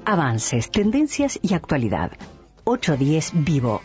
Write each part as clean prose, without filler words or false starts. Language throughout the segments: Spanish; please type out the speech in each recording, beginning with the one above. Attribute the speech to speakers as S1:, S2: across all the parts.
S1: Avances, tendencias y actualidad. 810 Vivo.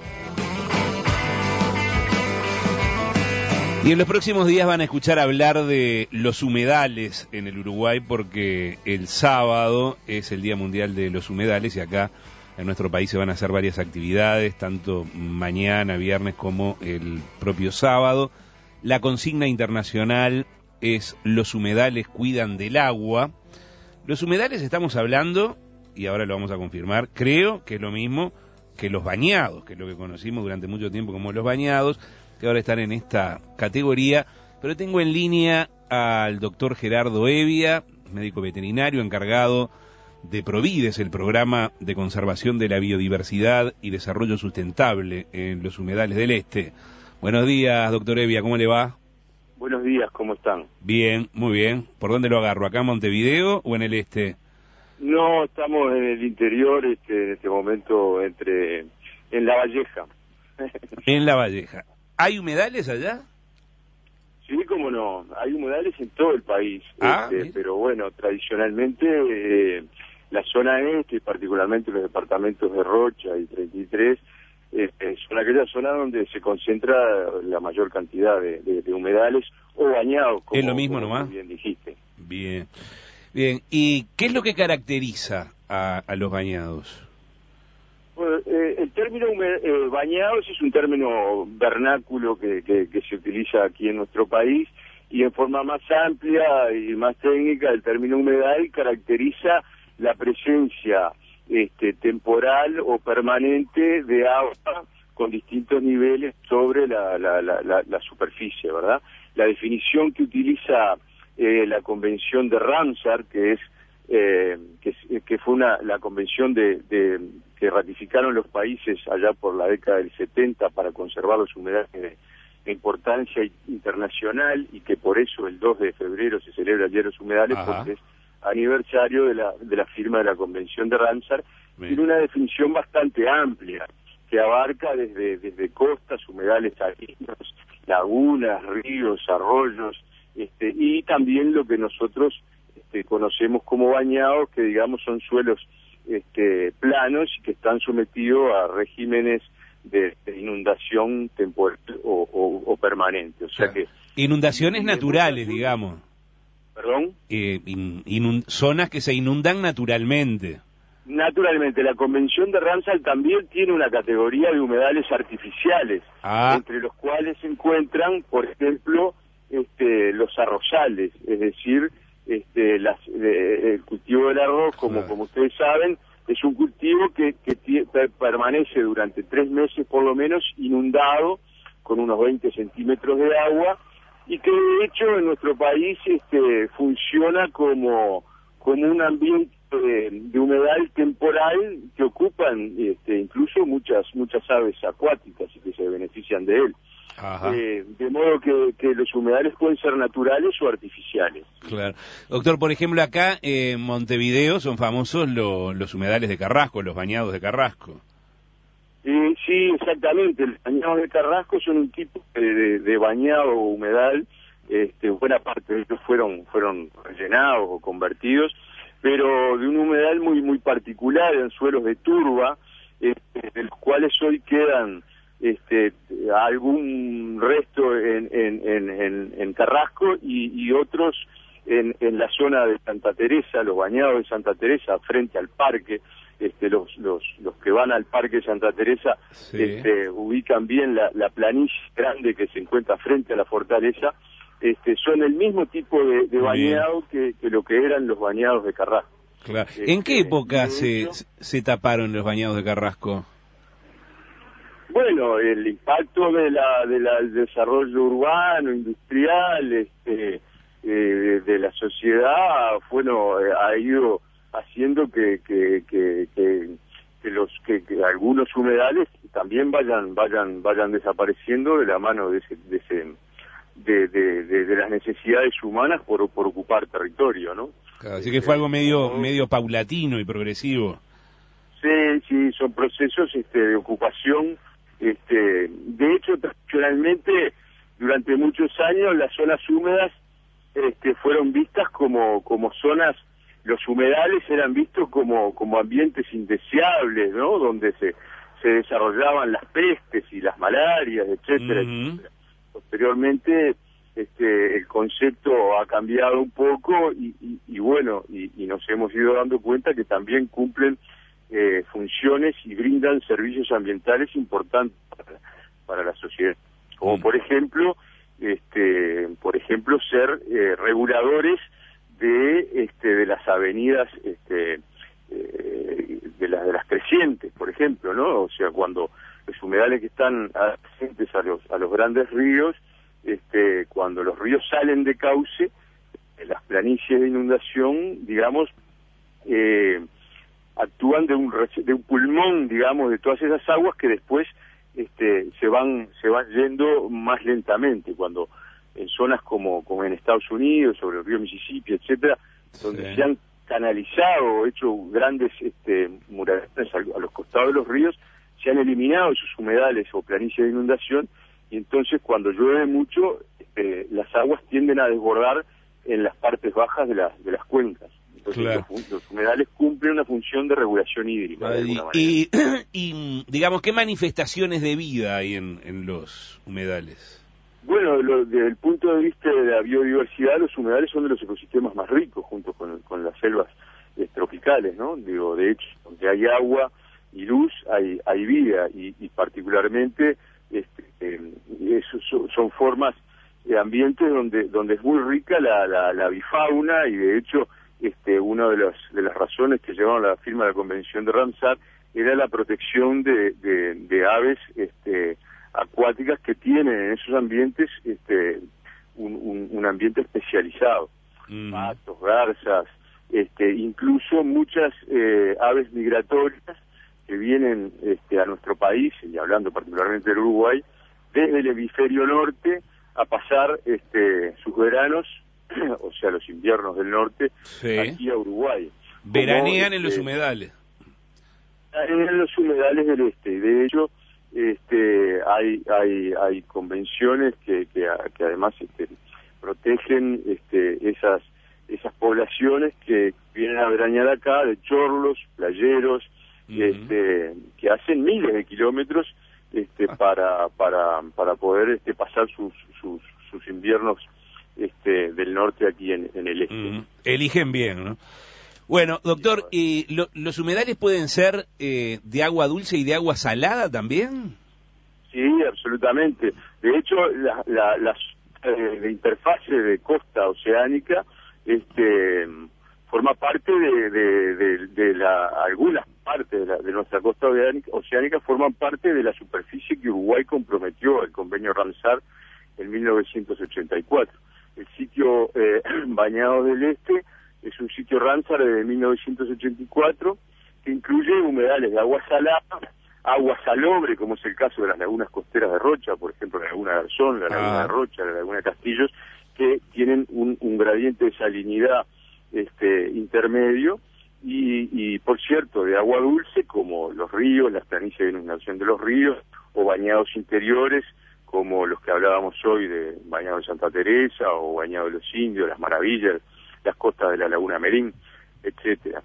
S2: Y en los próximos días van a escuchar hablar de los humedales en el Uruguay, porque el sábado es el Día Mundial de los Humedales y acá en nuestro país se van a hacer varias actividades, tanto mañana, viernes, como el propio sábado. La consigna internacional es: los humedales cuidan del agua. Los humedales, estamos hablando, y ahora lo vamos a confirmar, creo que es lo mismo que los bañados, que es lo que conocimos durante mucho tiempo como los bañados, que ahora están en esta categoría. Pero tengo en línea al doctor Gerardo Hevia, médico veterinario encargado de Provides, el programa de conservación de la biodiversidad y desarrollo sustentable en los humedales del este. Buenos días, doctor Hevia, ¿cómo le va?
S3: Buenos días, ¿cómo están?
S2: Bien, muy bien. ¿Por dónde lo agarro? ¿Acá en Montevideo o en el este?
S3: No, estamos en el interior, en este momento en La Valleja.
S2: En La Valleja. ¿Hay humedales allá?
S3: Sí, cómo no, hay humedales en todo el país, pero bueno, tradicionalmente la zona este, particularmente los departamentos de Rocha y 33, son aquellas zonas donde se concentra la mayor cantidad de humedales o bañados, como,
S2: ¿es lo mismo
S3: como
S2: nomás?
S3: bien dijiste.
S2: Bien, bien. ¿Y qué es lo que caracteriza a los bañados?
S3: Bueno, el término bañados es un término vernáculo que se utiliza aquí en nuestro país, y en forma más amplia y más técnica el término humedal caracteriza la presencia temporal o permanente de agua con distintos niveles sobre la superficie, ¿verdad? La definición que utiliza la Convención de Ramsar, que fue la convención que ratificaron los países allá por la década del 70 para conservar los humedales de importancia internacional, y que por eso el 2 de febrero se celebra el Día de los Humedales. Ajá. Porque es aniversario de la firma de la Convención de Ramsar. Tiene una definición bastante amplia que abarca desde costas, humedales marinos, lagunas, ríos, arroyos, y también lo que nosotros conocemos como bañados, que digamos son suelos planos y que están sometidos a regímenes de inundación temporal o permanente. O sea, que
S2: inundaciones naturales, digamos.
S3: ¿Perdón?
S2: Zonas que se inundan naturalmente.
S3: Naturalmente, la Convención de Ramsar también tiene una categoría de humedales artificiales, entre los cuales se encuentran, por ejemplo, los arrozales, es decir, el cultivo del arroz, como ustedes saben, es un cultivo que permanece durante 3 meses por lo menos inundado con unos 20 centímetros de agua, y que de hecho en nuestro país funciona como un ambiente de humedal temporal que ocupan incluso muchas aves acuáticas y que se benefician de él. De modo que los humedales pueden ser naturales o artificiales.
S2: Claro. Doctor, por ejemplo, acá en Montevideo son famosos los humedales de Carrasco, los bañados de Carrasco.
S3: Sí, exactamente. Los bañados de Carrasco son un tipo de bañado o humedal. Buena parte de ellos fueron rellenados o convertidos, pero de un humedal muy particular, en suelos de turba, de los cuales hoy quedan algún resto en Carrasco y otros en la zona de Santa Teresa, los bañados de Santa Teresa frente al parque. Los que van al parque de Santa Teresa ubican bien la planicie grande que se encuentra frente a la fortaleza. Son el mismo tipo de bañado que lo que eran los bañados de Carrasco.
S2: Claro. ¿En qué época se taparon los bañados de Carrasco?
S3: Bueno, el impacto del desarrollo urbano, industrial, de la sociedad, ha ido haciendo que algunos humedales también vayan desapareciendo de la mano de las necesidades humanas por ocupar territorio, ¿no?
S2: Claro, así que fue algo medio paulatino y progresivo.
S3: Sí, son procesos de ocupación. De hecho, tradicionalmente, durante muchos años, las zonas húmedas fueron vistas como zonas los humedales eran vistos como ambientes indeseables, ¿no? Donde se desarrollaban las pestes y las malarias, etcétera, etcétera. Posteriormente, el concepto ha cambiado un poco y bueno, y nos hemos ido dando cuenta que también cumplen funciones y brindan servicios ambientales importantes para la sociedad, como por ejemplo ser reguladores de las avenidas de las crecientes, por ejemplo, ¿no? O sea, cuando los humedales que están adyacentes a los grandes ríos, cuando los ríos salen de cauce, las planicies de inundación, digamos, actúan de un pulmón, digamos, de todas esas aguas que después se van yendo más lentamente, cuando en zonas como en Estados Unidos, sobre el río Mississippi, etcétera, donde se han canalizado, hecho grandes murallas a los costados de los ríos, se han eliminado esos humedales o planicies de inundación, y entonces cuando llueve mucho, las aguas tienden a desbordar en las partes bajas de las cuencas. Entonces los humedales cumplen una función de regulación hídrica. De alguna manera.
S2: Y digamos, ¿qué manifestaciones de vida hay en los humedales?
S3: Bueno, desde el punto de vista de la biodiversidad, los humedales son de los ecosistemas más ricos, junto con las selvas tropicales, ¿no? Digo, de hecho, donde hay agua y luz, hay vida, y particularmente son formas de ambientes donde es muy rica la bifauna, y de hecho una de las razones que llevaron a la firma de la Convención de Ramsar era la protección de aves acuáticas que tienen en esos ambientes un ambiente especializado, patos, garzas, incluso muchas aves migratorias que vienen a nuestro país, y hablando particularmente del Uruguay, desde el hemisferio norte a pasar sus veranos, o sea, los inviernos del norte, aquí a Uruguay.
S2: Veranean en los humedales.
S3: En los humedales del este, y de hecho hay convenciones que además protegen esas poblaciones que vienen a veranear acá, de chorlos, playeros, que hacen miles de kilómetros para poder pasar sus inviernos del norte aquí en el este.
S2: Eligen bien, ¿no? Bueno, doctor, ¿los humedales pueden ser de agua dulce y de agua salada también?
S3: Sí, absolutamente. De hecho, la interfase de costa oceánica forma parte de algunas partes de nuestra costa oceánica forman parte de la superficie que Uruguay comprometió al convenio Ramsar en 1984. El sitio Bañados del Este es un sitio Ramsar desde 1984 que incluye humedales de agua salada, agua salobre, como es el caso de las lagunas costeras de Rocha, por ejemplo, la laguna Garzón, la laguna de Rocha, la laguna de Castillos, que tienen un gradiente de salinidad intermedio, y por cierto, de agua dulce, como los ríos, las planicies de inundación de los ríos, o bañados interiores, como los que hablábamos hoy de Bañado de Santa Teresa, o Bañado de los Indios, las Maravillas, las costas de la laguna Merín, etcétera.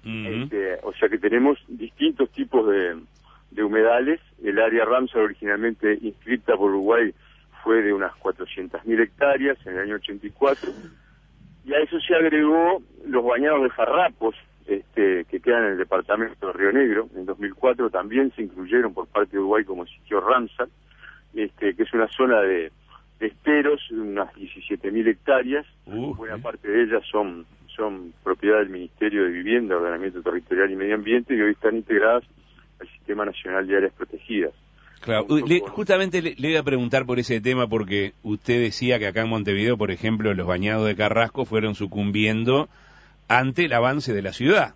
S3: O sea que tenemos distintos tipos de humedales. El área Ramsar, originalmente inscrita por Uruguay, fue de unas 400.000 hectáreas en el año 84, y a eso se agregó los bañados de farrapos, que quedan en el departamento de Río Negro. En 2004 también se incluyeron por parte de Uruguay como sitio Ramsar, que es una zona de esteros, unas 17.000 hectáreas. Buena parte de ellas son propiedad del Ministerio de Vivienda, Ordenamiento Territorial y Medio Ambiente, y hoy están integradas al Sistema Nacional de Áreas Protegidas.
S2: Claro, justamente le iba a preguntar por ese tema, porque usted decía que acá en Montevideo, por ejemplo, los bañados de Carrasco fueron sucumbiendo ante el avance de la ciudad,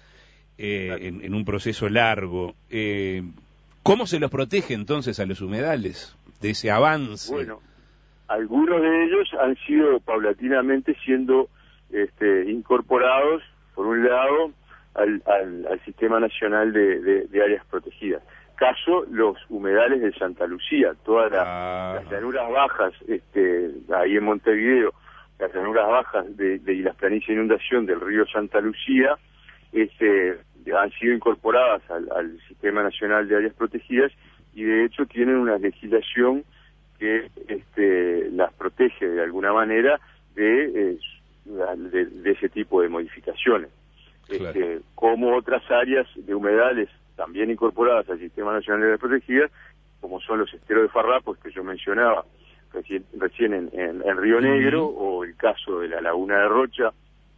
S2: en un proceso largo. ¿Cómo se los protege entonces a los humedales de ese avance?
S3: Bueno, algunos de ellos han sido paulatinamente siendo incorporados, por un lado, al Sistema Nacional de Áreas Protegidas. Caso los humedales de Santa Lucía, todas las llanuras bajas ahí en Montevideo, las llanuras bajas y las planicies de inundación del río Santa Lucía han sido incorporadas al Sistema Nacional de Áreas Protegidas y de hecho tienen una legislación que las protege de alguna manera de ese tipo de modificaciones. Claro. Como otras áreas de humedales también incorporadas al Sistema Nacional de Áreas Protegidas, como son los esteros de farrapos que yo mencionaba recién en Río Negro, o el caso de la laguna de Rocha,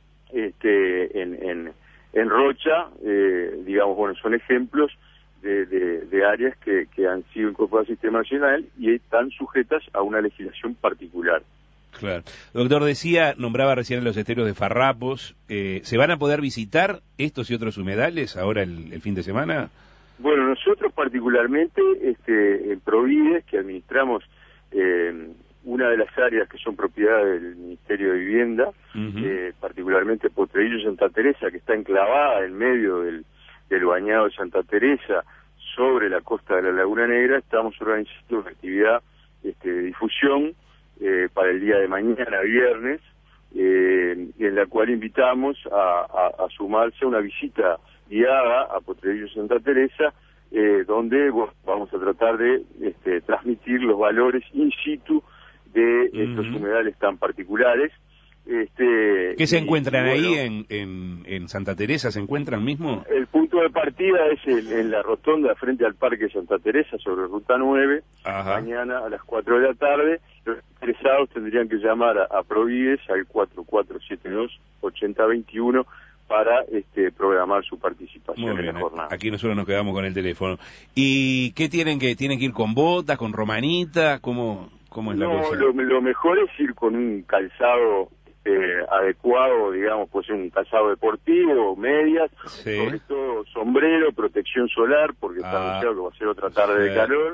S3: en Rocha, digamos, bueno, son ejemplos de áreas que han sido incorporadas al Sistema Nacional y están sujetas a una legislación particular.
S2: Claro. Doctor, nombraba recién los esteros de farrapos. ¿Se van a poder visitar estos y otros humedales ahora el fin de semana?
S3: Bueno, nosotros particularmente en Provides, que administramos una de las áreas que son propiedad del Ministerio de Vivienda, particularmente Potrerillo y Santa Teresa, que está enclavada en medio del bañado de Santa Teresa, sobre la costa de la Laguna Negra, estamos organizando una actividad de difusión para el día de mañana, viernes, en la cual invitamos a sumarse a una visita guiada a Potrerillo y Santa Teresa, donde vamos a tratar de transmitir los valores in situ de estos humedales tan particulares.
S2: ¿Qué se encuentran ahí en Santa Teresa? ¿Se encuentran mismo?
S3: El punto de partida es en la rotonda frente al Parque Santa Teresa, sobre Ruta 9, mañana a las 4 de la tarde. Los interesados tendrían que llamar a Provides al 4472-8021 para programar su participación en la jornada.
S2: Aquí nosotros nos quedamos con el teléfono. ¿Y qué tienen que ir con botas, con romanita? ¿Cómo es la cosa?
S3: Lo mejor es ir con un calzado adecuado, digamos, pues un calzado deportivo, medias, sobre todo sombrero, protección solar, porque está anunciado que va a ser otra tarde de calor,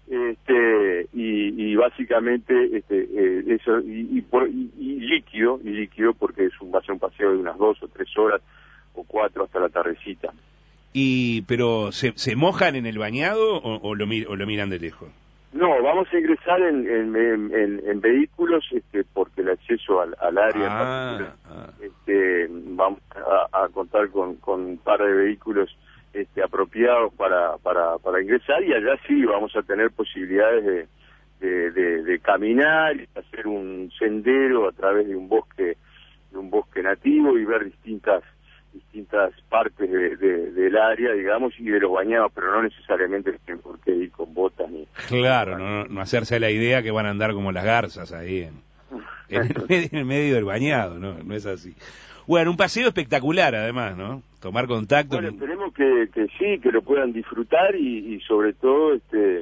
S3: y básicamente eso, y líquido, porque va a ser un paseo de unas 2 o 3 horas o 4 hasta la tardecita.
S2: Pero ¿se mojan en el bañado o lo miran de lejos?
S3: No, vamos a ingresar en vehículos, porque el acceso al área vamos a contar con un par de vehículos apropiados para ingresar, y allá sí vamos a tener posibilidades de caminar y hacer un sendero a través de un bosque nativo y ver distintas partes del área, digamos, y de los bañados, pero no necesariamente tienen por qué ir con botas ni...
S2: Claro, no hacerse la idea que van a andar como las garzas ahí en el medio del bañado, no es así. Bueno, un paseo espectacular además, ¿no? Tomar contacto...
S3: Bueno, esperemos que sí, que lo puedan disfrutar y sobre todo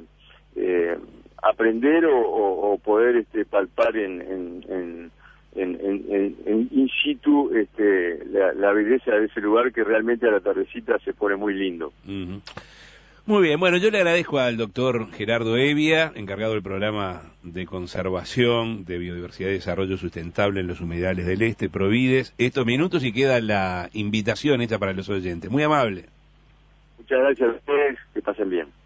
S3: aprender o poder palpar en in situ la belleza de ese lugar, que realmente a la tardecita se pone muy lindo.
S2: Muy bien, bueno, yo le agradezco al doctor Gerardo Hevia, encargado del programa de conservación de biodiversidad y desarrollo sustentable en los humedales del Este, Provides, estos minutos, y queda la invitación hecha para los oyentes. Muy amable.
S3: Muchas gracias a ustedes, que pasen bien.